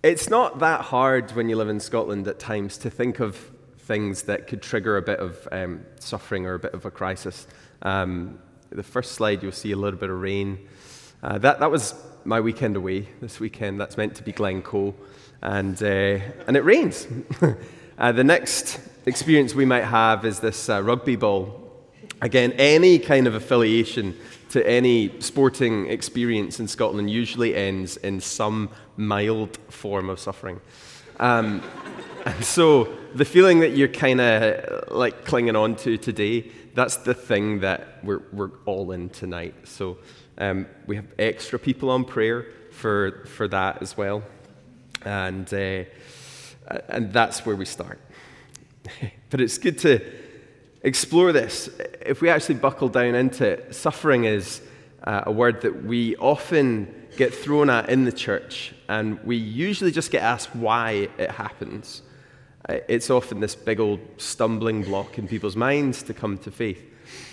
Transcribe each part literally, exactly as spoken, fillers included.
It's not that hard when you live in Scotland at times to think of things that could trigger a bit of um, suffering or a bit of a crisis. Um, the first slide, you'll see a little bit of rain. Uh, that that was my weekend away this weekend. That's meant to be Glencoe, and uh, and it rains. uh, the next experience we might have is this uh, rugby ball. Again, any kind of affiliation to any sporting experience in Scotland usually ends in some mild form of suffering. Um, and so the feeling that you're kind of like clinging on to today, that's the thing that we're we're all in tonight. So um, we have extra people on prayer for for that as well, and uh, and that's where we start. But it's good to explore this. If we actually buckle down into it, suffering is uh, a word that we often get thrown at in the church, and we usually just get asked why it happens. Uh, it's often this big old stumbling block in people's minds to come to faith.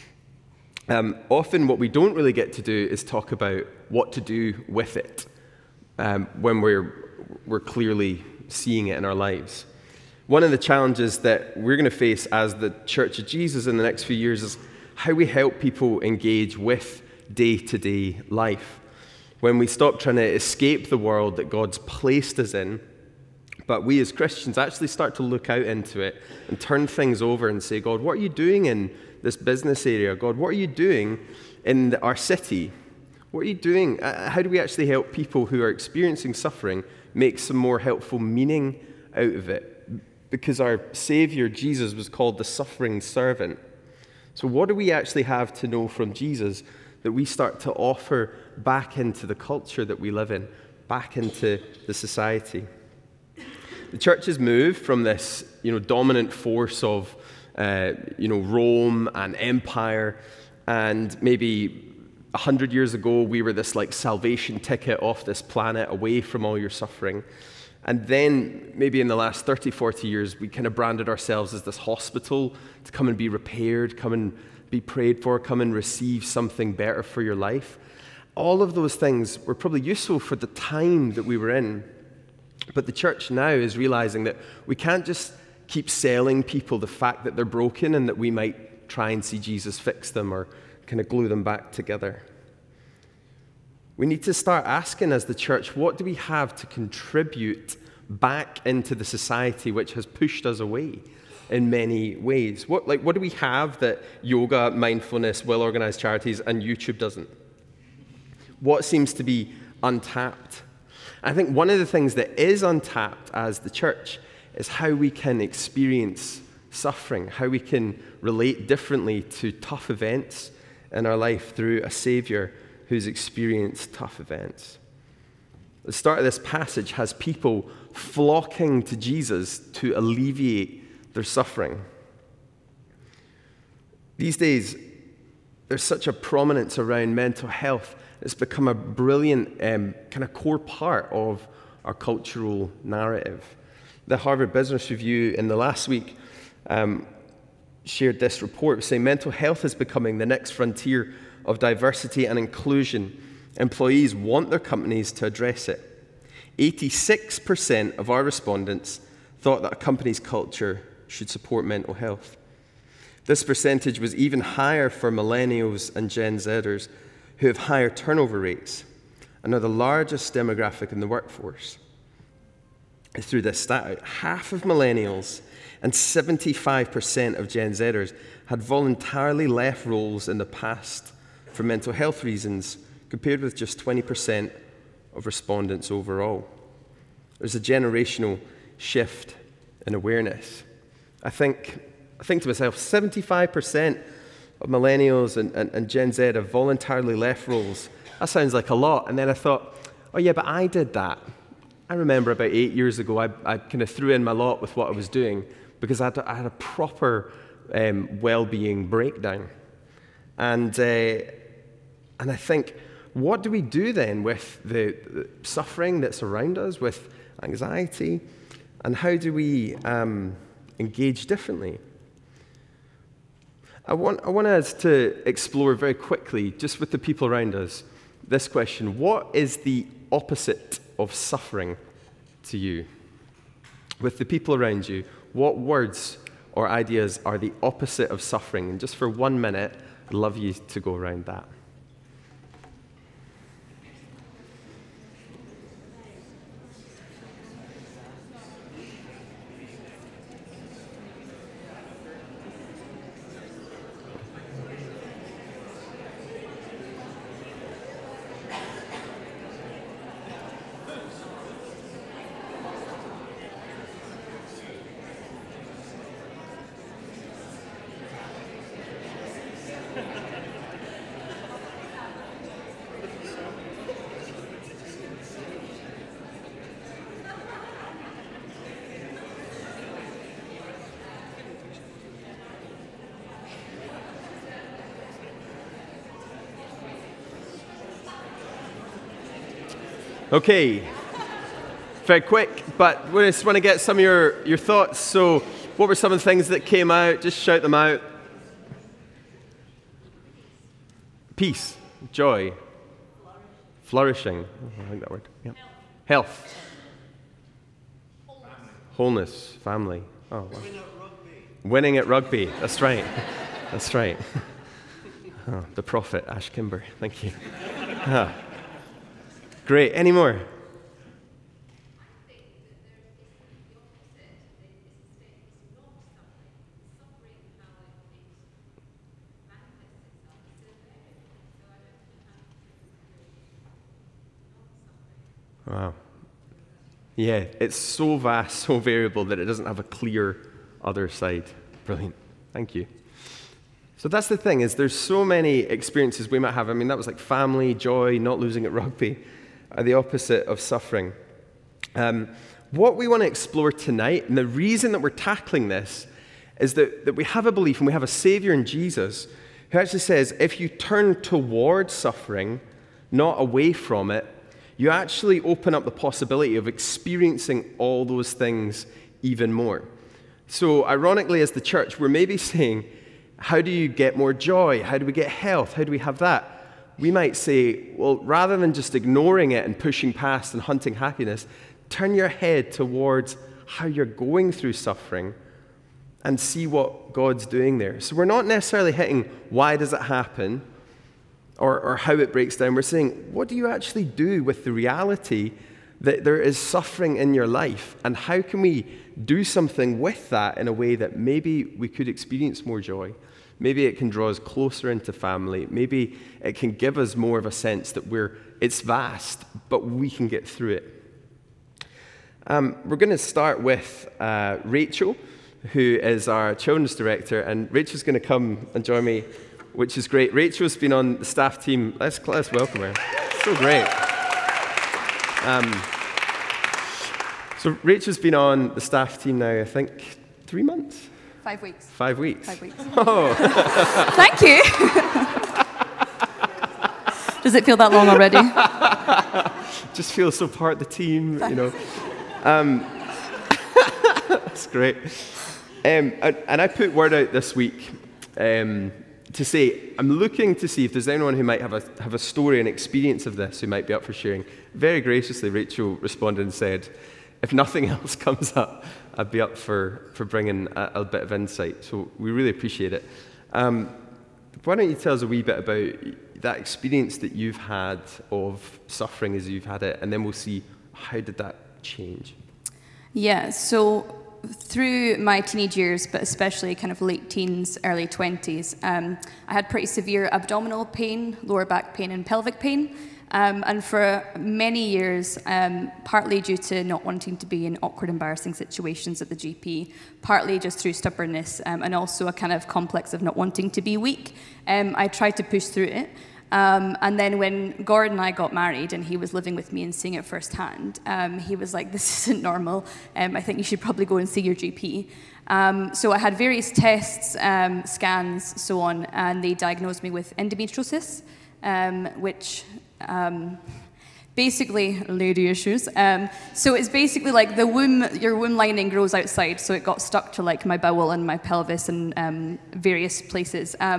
Um, often what we don't really get to do is talk about what to do with it um, when we're, we're clearly seeing it in our lives. One of the challenges that we're going to face as the Church of Jesus in the next few years is how we help people engage with day-to-day life. When we stop trying to escape the world that God's placed us in, but we as Christians actually start to look out into it and turn things over and say, God, what are you doing in this business area? God, what are you doing in our city? What are you doing? How do we actually help people who are experiencing suffering make some more helpful meaning out of it? Because our Savior, Jesus, was called the suffering servant. So what do we actually have to know from Jesus that we start to offer back into the culture that we live in, back into the society? The church has moved from this, you know, dominant force of, uh, you know, Rome and empire, and maybe a hundred years ago we were this like salvation ticket off this planet away from all your suffering. And then maybe in the last thirty, forty years, we kind of branded ourselves as this hospital to come and be repaired, come and be prayed for, come and receive something better for your life. All of those things were probably useful for the time that we were in. But the church now is realizing that we can't just keep selling people the fact that they're broken and that we might try and see Jesus fix them or kind of glue them back together. We need to start asking as the church, what do we have to contribute back into the society which has pushed us away in many ways? What, like, what do we have that yoga, mindfulness, well-organized charities, and YouTube doesn't? What seems to be untapped? I think one of the things that is untapped as the church is how we can experience suffering, how we can relate differently to tough events in our life through a Savior who's experienced tough events. The start of this passage has people flocking to Jesus to alleviate their suffering. These days, there's such a prominence around mental health. It's become a brilliant um, kind of core part of our cultural narrative. The Harvard Business Review in the last week um, shared this report saying mental health is becoming the next frontier of diversity and inclusion. Employees want their companies to address it. eighty-six percent of our respondents thought that a company's culture should support mental health. This percentage was even higher for millennials and Gen Zers, who have higher turnover rates and are the largest demographic in the workforce. Through this stat out, half of millennials and seventy-five percent of Gen Zers had voluntarily left roles in the past for mental health reasons, compared with just twenty percent of respondents overall. There's a generational shift in awareness. I think, I think to myself, seventy-five percent of millennials and, and, and Gen Z have voluntarily left roles. That sounds like a lot. And then I thought, oh yeah, but I did that. I remember about eight years ago, I, I kind of threw in my lot with what I was doing because I had, I had a proper um, well-being breakdown. And uh, and I think, what do we do then with the, the suffering that's around us, with anxiety, and how do we um, engage differently? I want, I want us to explore very quickly, just with the people around us, this question: what is the opposite of suffering? to you? With the people around you, what words or ideas are the opposite of suffering? And just for one minute, I'd love you to go around that. Okay, very quick, but we just want to get some of your, your thoughts. So what were some of the things that came out? Just shout them out. Peace, joy, flourishing. Oh, I like that word. Yep. Health. Health. Wholeness, family. Oh, wow. Winning at rugby. That's right. That's right. Oh, the prophet, Ash Kimber. Thank you. Ah. Great. Any more? Wow. Yeah, it's so vast, so variable that it doesn't have a clear other side. Brilliant. Thank you. So that's the thing, is there's so many experiences we might have. I mean, that was like family, joy, not losing at rugby, are the opposite of suffering. Um, what we want to explore tonight, and the reason that we're tackling this, is that, that we have a belief and we have a Savior in Jesus who actually says if you turn towards suffering, not away from it, you actually open up the possibility of experiencing all those things even more. So ironically, as the church, we're maybe saying, how do you get more joy? How do we get health? How do we have that? We might say, well, rather than just ignoring it and pushing past and hunting happiness, turn your head towards how you're going through suffering and see what God's doing there. So we're not necessarily hitting why does it happen or, or how it breaks down. We're saying, what do you actually do with the reality that there is suffering in your life? And how can we do something with that in a way that maybe we could experience more joy? Maybe it can draw us closer into family. Maybe it can give us more of a sense that we're, it's vast, but we can get through it. Um, we're going to start with uh, Rachel, who is our children's director, and Rachel's going to come and join me, which is great. Rachel's been on the staff team. Let's, let's welcome her. So great. Um, so Rachel's been on the staff team now, I think, three months? Five weeks. Five weeks? Five weeks. Oh. Thank you. Does it feel that long already? Just feel so part of the team, you know. Um, that's great. Um, and, and I put word out this week um, to say, I'm looking to see if there's anyone who might have a, have a story and experience of this who might be up for sharing. Very graciously, Rachel responded and said, if nothing else comes up, I'd be up for, for bringing a, a bit of insight. So we really appreciate it. Um, why don't you tell us a wee bit about that experience that you've had of suffering as you've had it, and then we'll see how did that change? Yeah, so through my teenage years, but especially kind of late teens, early twenties, um, I had pretty severe abdominal pain, lower back pain, and pelvic pain. Um, and for many years, um, partly due to not wanting to be in awkward, embarrassing situations at the G P, partly just through stubbornness, um, and also a kind of complex of not wanting to be weak, um, I tried to push through it. Um, and then when Gordon and I got married and he was living with me and seeing it firsthand, um, he was like, this isn't normal. Um, I think you should probably go and see your G P. Um, so I had various tests, um, scans, so on, and they diagnosed me with endometriosis, um, which um, basically, lady issues. Um, so it's basically like the womb, your womb lining grows outside, so it got stuck to like my bowel and my pelvis and um, various places. Um,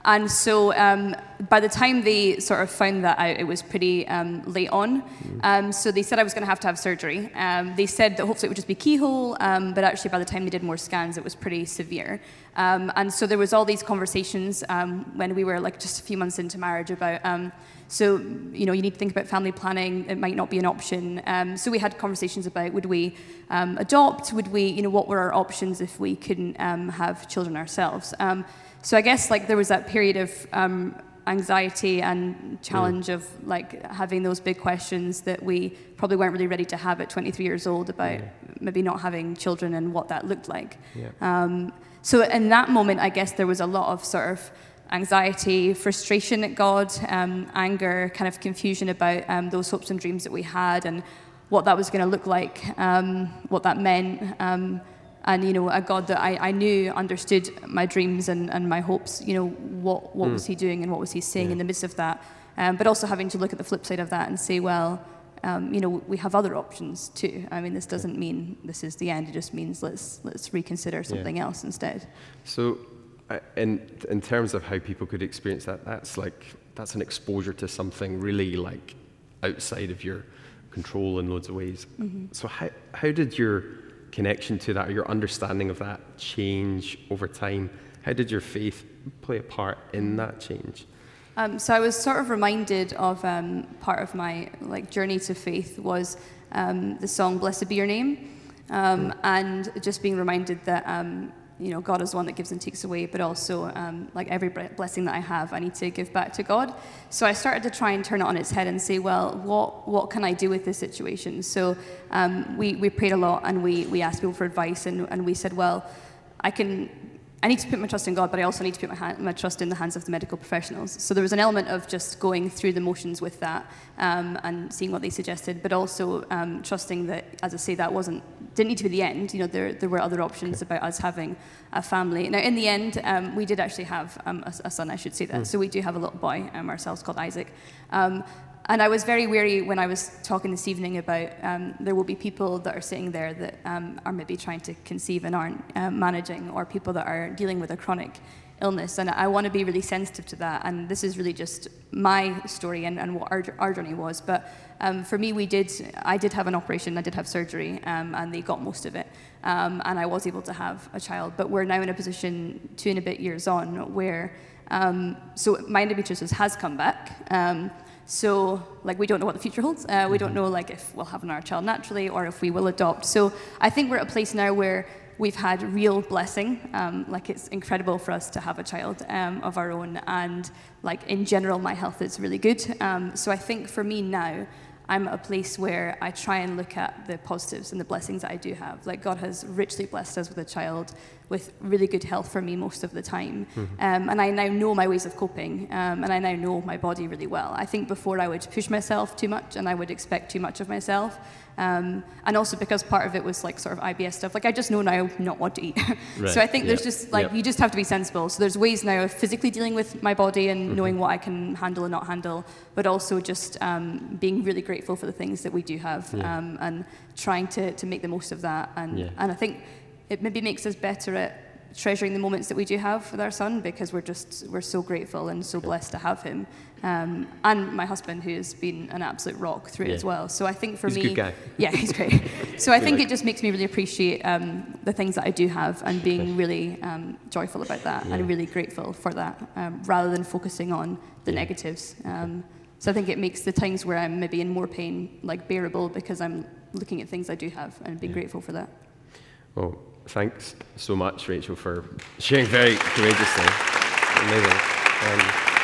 and so um, by the time they sort of found that out, it was pretty um, late on. Um, so they said I was going to have to have surgery. Um, they said that hopefully it would just be keyhole, um, but actually by the time they did more scans, it was pretty severe. Um, and so there was all these conversations um, when we were like just a few months into marriage about, um, so, you know, you need to think about family planning. It might not be an option. Um, so we had conversations about, would we um, adopt? Would we, you know, what were our options if we couldn't um, have children ourselves? Um, so I guess like there was that period of um, anxiety and challenge mm. of like having those big questions that we probably weren't really ready to have at twenty-three years old about yeah. maybe not having children and what that looked like. Yeah. Um, so in that moment, I guess there was a lot of sort of anxiety, frustration at God, um, anger, kind of confusion about um, those hopes and dreams that we had and what that was going to look like, um, what that meant. Um, and, you know, a God that I, I knew understood my dreams and, and my hopes, you know, what, what mm. was he doing and what was he saying yeah. in the midst of that. Um, but also having to look at the flip side of that and say, well, um, you know, we have other options too. I mean, this doesn't mean this is the end. It just means let's let's reconsider something yeah. else instead. So uh, in, in terms of how people could experience that, that's like, that's an exposure to something really like outside of your control in loads of ways. Mm-hmm. So how how did your connection to that, or your understanding of that change over time? How did your faith play a part in that change? Um, so I was sort of reminded of um, part of my like journey to faith was um, the song "Blessed Be Your Name," um, mm. and just being reminded that um, you know God is the one that gives and takes away, but also um, like every blessing that I have, I need to give back to God. So I started to try and turn it on its head and say, well, what what can I do with this situation? So um, we we prayed a lot and we we asked people for advice, and and we said, well, I can. I need to put my trust in God, but I also need to put my, hand, my trust in the hands of the medical professionals. So there was an element of just going through the motions with that um, and seeing what they suggested, but also um, trusting that, as I say, that wasn't didn't need to be the end. You know, there there were other options about us having a family. Now, in the end, um, we did actually have um, a, a son. I should say that. Mm. So we do have a little boy um, ourselves called Isaac. Um, And I was very wary when I was talking this evening about um, there will be people that are sitting there that um, are maybe trying to conceive and aren't um, managing, or people that are dealing with a chronic illness. And I want to be really sensitive to that. And this is really just my story and, and what our, our journey was. But um, for me, we did, I did have an operation, I did have surgery, um, and they got most of it. Um, and I was able to have a child. But we're now in a position, two and a bit years on, where, um, so my endometriosis has come back. Um, So, like, we don't know what the future holds. Uh, we don't know, like, if we'll have another child naturally or if we will adopt. So I think we're at a place now where we've had real blessing. Um, like, it's incredible for us to have a child um, of our own. And, like, in general, my health is really good. Um, so I think for me now, I'm at a place where I try and look at the positives and the blessings that I do have. Like, God has richly blessed us with a child with really good health for me most of the time. Mm-hmm. Um, and I now know my ways of coping, um, and I now know my body really well. I think before I would push myself too much and I would expect too much of myself. Um, and also because part of it was like sort of I B S stuff. Like, I just know now not what to eat. Right. So I think there's yep. just like, yep. you just have to be sensible. So there's ways now of physically dealing with my body and mm-hmm. knowing what I can handle and not handle, but also just um, being really grateful for the things that we do have yeah. um, and trying to, to make the most of that. And, yeah. and I think it maybe makes us better at treasuring the moments that we do have with our son, because we're just, we're so grateful and so blessed to have him. Um, and my husband, who has been an absolute rock through yeah. it as well. So I think for he's me... He's a good guy. Yeah, he's great. So I think it just makes me really appreciate um, the things that I do have and being really um, joyful about that yeah. and really grateful for that, um, rather than focusing on the yeah. negatives. Um, so I think it makes the times where I'm maybe in more pain, like, bearable, because I'm looking at things I do have and being yeah. grateful for that. Well, thanks so much, Rachel, for sharing very courageously. Amazing. Um,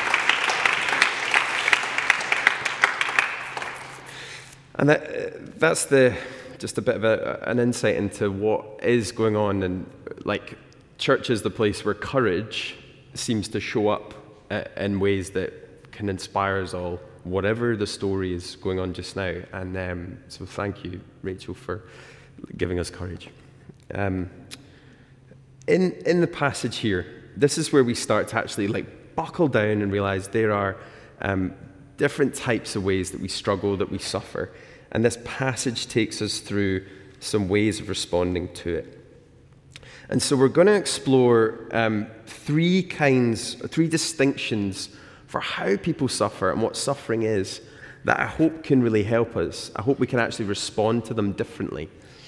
and that, that's the just a bit of a, an insight into what is going on. And like, church is the place where courage seems to show up uh, in ways that can inspire us all, whatever the story is going on just now. And um, so thank you, Rachel, for giving us courage. Um, in in the passage here, this is where we start to actually like buckle down and realize there are um, different types of ways that we struggle, that we suffer. And this passage takes us through some ways of responding to it. And so we're going to explore um, three kinds, three distinctions for how people suffer and what suffering is that I hope can really help us. I hope we can actually respond to them differently.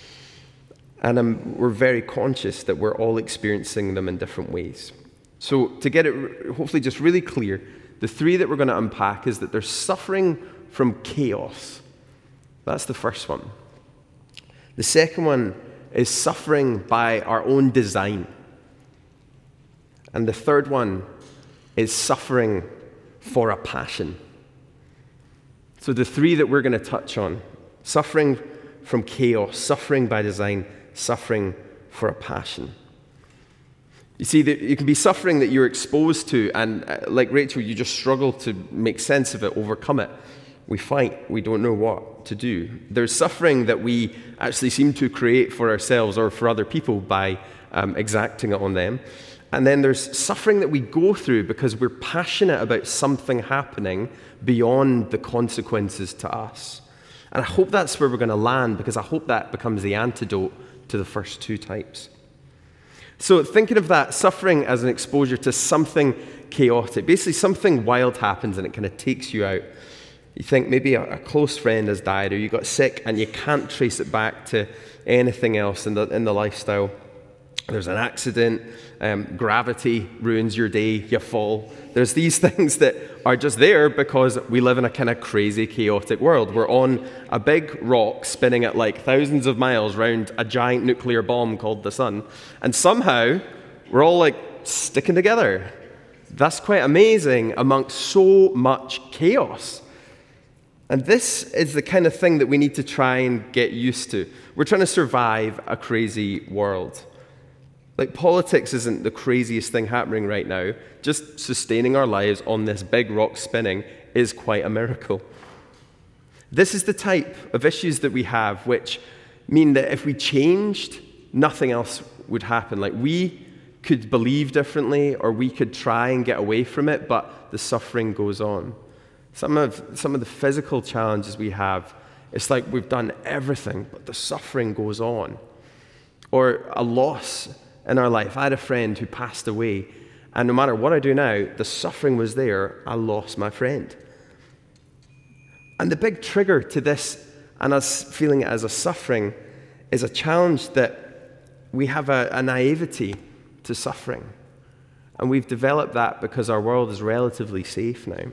And um, we're very conscious that we're all experiencing them in different ways. So to get it hopefully just really clear, the three that we're going to unpack is that there's suffering from chaos. That's the first one. The second one is suffering by our own design. And the third one is suffering for a passion. So the three that we're going to touch on: suffering from chaos, suffering by design, suffering for a passion. You see, you can be suffering that you're exposed to, and like Rachel, you just struggle to make sense of it, overcome it. We fight, we don't know what to do. There's suffering that we actually seem to create for ourselves or for other people by um, exacting it on them. And then there's suffering that we go through because we're passionate about something happening beyond the consequences to us. And I hope that's where we're going to land, because I hope that becomes the antidote to the first two types. So thinking of that suffering as an exposure to something chaotic, basically something wild happens and it kind of takes you out. You think maybe a, a close friend has died, or you got sick and you can't trace it back to anything else in the, in the lifestyle. There's an accident, um, gravity ruins your day, you fall. There's these things that are just there because we live in a kind of crazy, chaotic world. We're on a big rock spinning at like thousands of miles around a giant nuclear bomb called the sun. And somehow, we're all like sticking together. That's quite amazing amongst so much chaos. And this is the kind of thing that we need to try and get used to. We're trying to survive a crazy world. Like, politics isn't the craziest thing happening right now. Just sustaining our lives on this big rock spinning is quite a miracle. This is the type of issues that we have, which mean that if we changed, nothing else would happen. Like, we could believe differently, or we could try and get away from it, but the suffering goes on. Some of, some of the physical challenges we have, it's like we've done everything, but the suffering goes on. Or a loss in our life. I had a friend who passed away, and no matter what I do now, the suffering was there. I lost my friend. And the big trigger to this, and us feeling it as a suffering, is a challenge that we have a, a naivety to suffering. And we've developed that because our world is relatively safe now.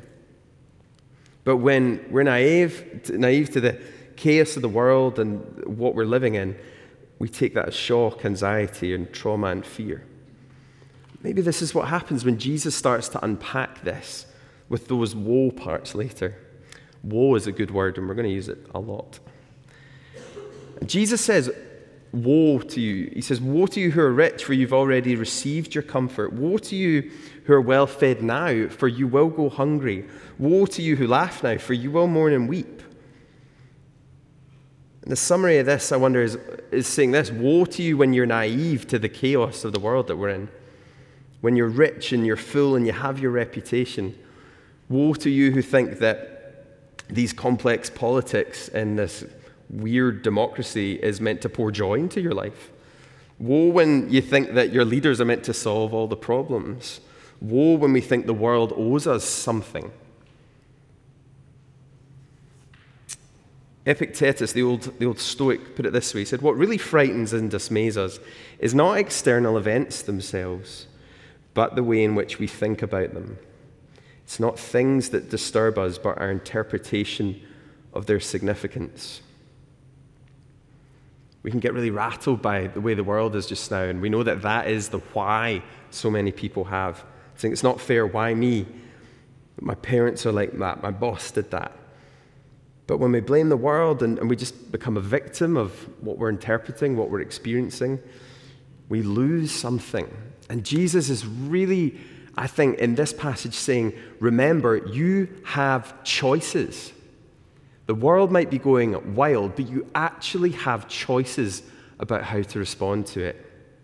But when we're naive, naive to the chaos of the world and what we're living in, we take that as shock, anxiety, and trauma and fear. Maybe this is what happens when Jesus starts to unpack this with those woe parts later. Woe is a good word, and we're going to use it a lot. Jesus says, woe to you. He says, woe to you who are rich, for you've already received your comfort. Woe to you who are well fed now, for you will go hungry. Woe to you who laugh now, for you will mourn and weep. And the summary of this, I wonder, is, is saying this: woe to you when you're naive to the chaos of the world that we're in. When you're rich and you're full and you have your reputation. Woe to you who think that these complex politics in this weird democracy is meant to pour joy into your life. Woe when you think that your leaders are meant to solve all the problems. Woe when we think the world owes us something. Epictetus, the old, the old Stoic, put it this way. He said, what really frightens and dismays us is not external events themselves, but the way in which we think about them. It's not things that disturb us, but our interpretation of their significance. We can get really rattled by the way the world is just now, and we know that that is the why so many people have. Saying it's not fair, why me? My parents are like that, my boss did that. But when we blame the world and, and we just become a victim of what we're interpreting, what we're experiencing, we lose something. And Jesus is really, I think, in this passage saying, remember, you have choices. The world might be going wild, but you actually have choices about how to respond to it.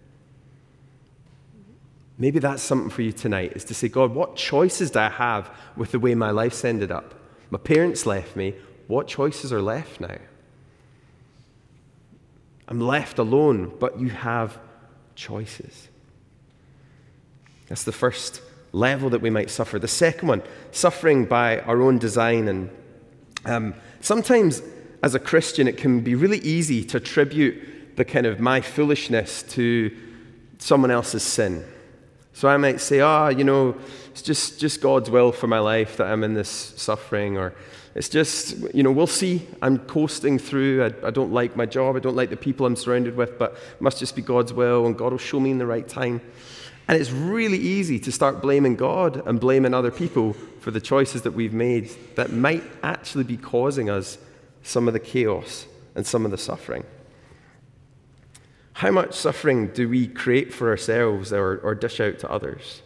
Maybe that's something for you tonight, is to say, God, what choices do I have with the way my life's ended up? My parents left me. What choices are left now? I'm left alone, but you have choices. That's the first level that we might suffer. The second one, suffering by our own design. And um, sometimes as a Christian, it can be really easy to attribute the kind of my foolishness to someone else's sin. So I might say, oh, you know, it's just, just God's will for my life that I'm in this suffering, or it's just, you know, we'll see. I'm coasting through. I, I don't like my job. I don't like the people I'm surrounded with, but it must just be God's will, and God will show me in the right time. And it's really easy to start blaming God and blaming other people for the choices that we've made that might actually be causing us some of the chaos and some of the suffering. How much suffering do we create for ourselves or, or dish out to others?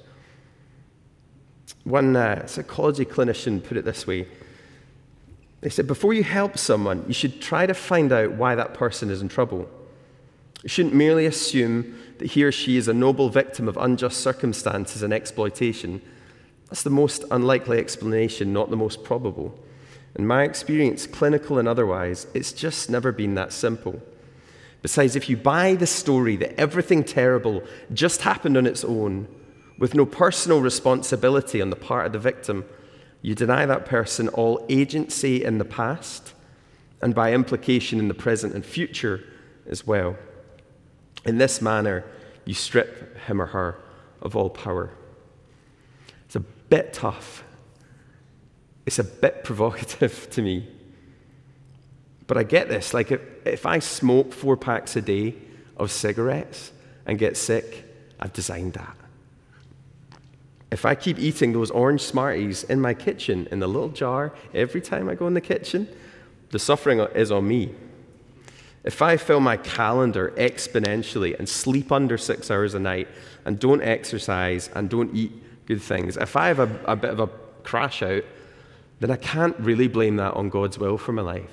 One uh, psychology clinician put it this way. They said, before you help someone, you should try to find out why that person is in trouble. You shouldn't merely assume that he or she is a noble victim of unjust circumstances and exploitation. That's the most unlikely explanation, not the most probable. In my experience, clinical and otherwise, it's just never been that simple. Besides, if you buy the story that everything terrible just happened on its own, with no personal responsibility on the part of the victim, you deny that person all agency in the past, and by implication in the present and future as well. In this manner, you strip him or her of all power. It's a bit tough. It's a bit provocative to me. But I get this. Like, if, if I smoke four packs a day of cigarettes and get sick, I've designed that. If I keep eating those orange Smarties in my kitchen, in the little jar, every time I go in the kitchen, the suffering is on me. If I fill my calendar exponentially and sleep under six hours a night and don't exercise and don't eat good things, if I have a, a bit of a crash out, then I can't really blame that on God's will for my life.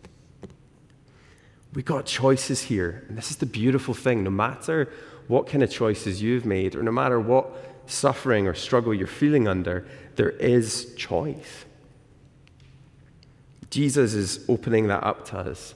We've got choices here, and this is the beautiful thing. No matter what kind of choices you've made, or no matter what suffering or struggle you're feeling under, there is choice. Jesus is opening that up to us.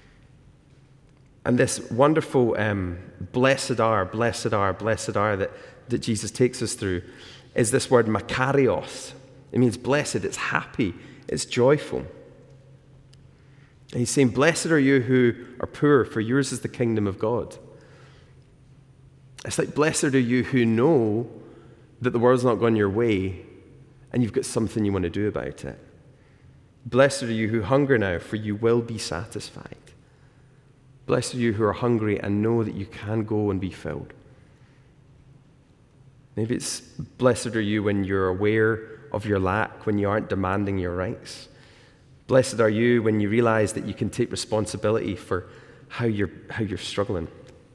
And this wonderful um, blessed are, blessed are, blessed are that, that Jesus takes us through is this word makarios. It means blessed, it's happy, it's joyful. And he's saying, blessed are you who are poor, for yours is the kingdom of God. It's like, blessed are you who know that the world's not gone your way and you've got something you want to do about it. Blessed are you who hunger now, for you will be satisfied. Blessed are you who are hungry and know that you can go and be filled. Maybe it's blessed are you when you're aware of your lack, when you aren't demanding your rights. Blessed are you when you realize that you can take responsibility for how you're, how you're struggling.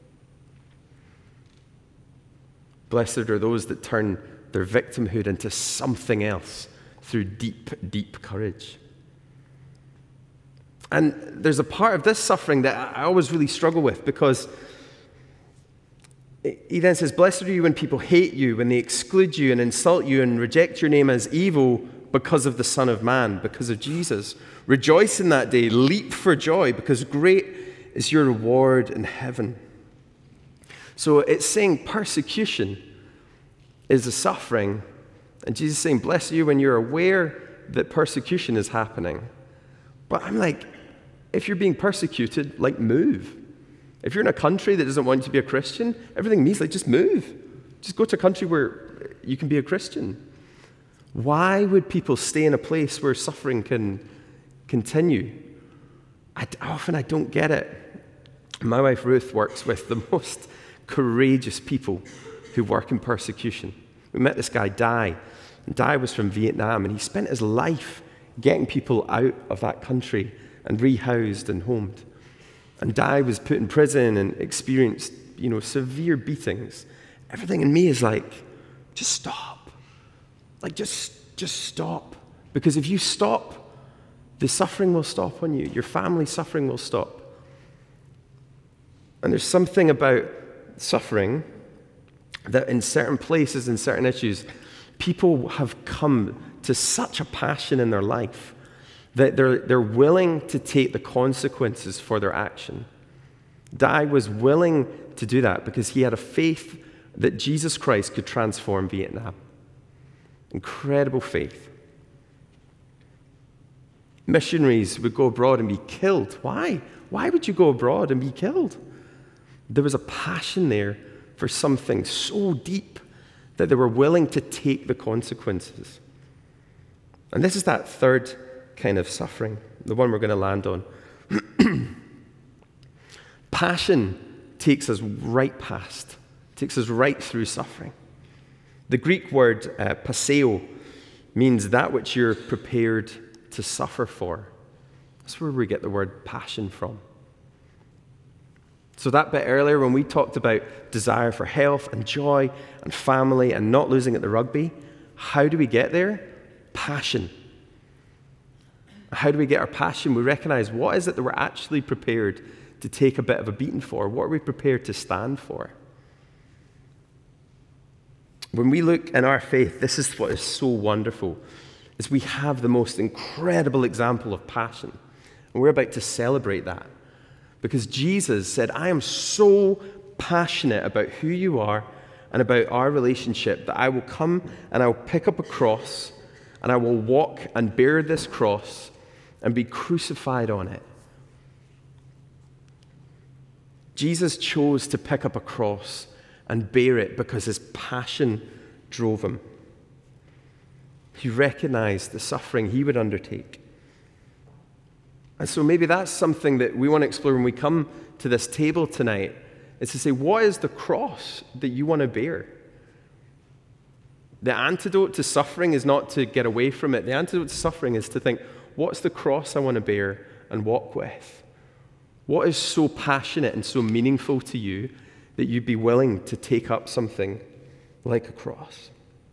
Blessed are those that turn their victimhood into something else through deep, deep courage. And there's a part of this suffering that I always really struggle with, because he then says, blessed are you when people hate you, when they exclude you and insult you and reject your name as evil because of the Son of Man, because of Jesus. Rejoice in that day, leap for joy, because great is your reward in heaven. So it's saying persecution is a suffering, and Jesus is saying, bless you when you're aware that persecution is happening. But I'm like, if you're being persecuted, like, move. If you're in a country that doesn't want you to be a Christian, everything means, like, just move. Just go to a country where you can be a Christian. Why would people stay in a place where suffering can continue? I, often I don't get it. My wife Ruth works with the most courageous people who work in persecution. We met this guy, Dai. And Dai was from Vietnam, and he spent his life getting people out of that country and rehoused and homed. And Dai was put in prison and experienced, you know, severe beatings. Everything in me is like, just stop. Like, just, just stop. Because if you stop, the suffering will stop on you. Your family's suffering will stop. And there's something about suffering that in certain places, in certain issues, people have come to such a passion in their life that they're, they're willing to take the consequences for their action. Dai was willing to do that because he had a faith that Jesus Christ could transform Vietnam. Incredible faith. Missionaries would go abroad and be killed. Why? Why would you go abroad and be killed? There was a passion there for something so deep that they were willing to take the consequences. And this is that third kind of suffering, the one we're going to land on. Passion takes us right past, takes us right through suffering. The Greek word uh, paseo means that which you're prepared to suffer for. That's where we get the word passion from. So that bit earlier when we talked about desire for health and joy and family and not losing at the rugby, how do we get there? Passion. How do we get our passion? We recognize what is it that we're actually prepared to take a bit of a beating for? What are we prepared to stand for? When we look in our faith, this is what is so wonderful, is we have the most incredible example of passion. And we're about to celebrate that. Because Jesus said, I am so passionate about who you are and about our relationship that I will come and I will pick up a cross and I will walk and bear this cross and be crucified on it. Jesus chose to pick up a cross and bear it because his passion drove him. He recognized the suffering he would undertake. And so maybe that's something that we want to explore when we come to this table tonight, is to say, what is the cross that you want to bear? The antidote to suffering is not to get away from it. The antidote to suffering is to think, what's the cross I want to bear and walk with? What is so passionate and so meaningful to you that you'd be willing to take up something like a cross?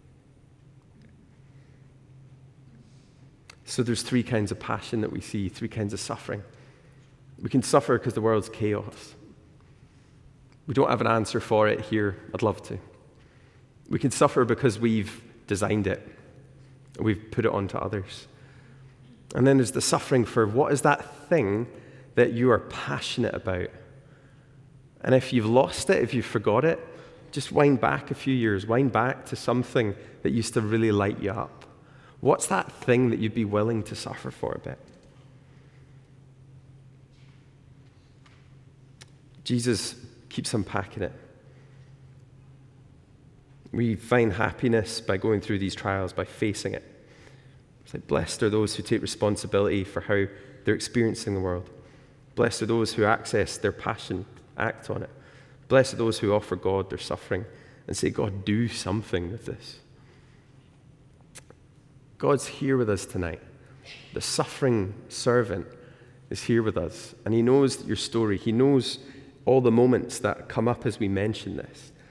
So there's three kinds of passion that we see, three kinds of suffering. We can suffer because the world's chaos. We don't have an answer for it here. I'd love to. We can suffer because we've designed it. We've put it onto others. And then there's the suffering for what is that thing that you are passionate about. And if you've lost it, if you've forgot it, just wind back a few years, wind back to something that used to really light you up. What's that thing that you'd be willing to suffer for a bit? Jesus keeps unpacking it. We find happiness by going through these trials, by facing it. It's like, blessed are those who take responsibility for how they're experiencing the world. Blessed are those who access their passion, act on it. Blessed are those who offer God their suffering and say, God, do something with this. God's here with us tonight. The suffering servant is here with us, and he knows your story. He knows all the moments that come up as we mention this.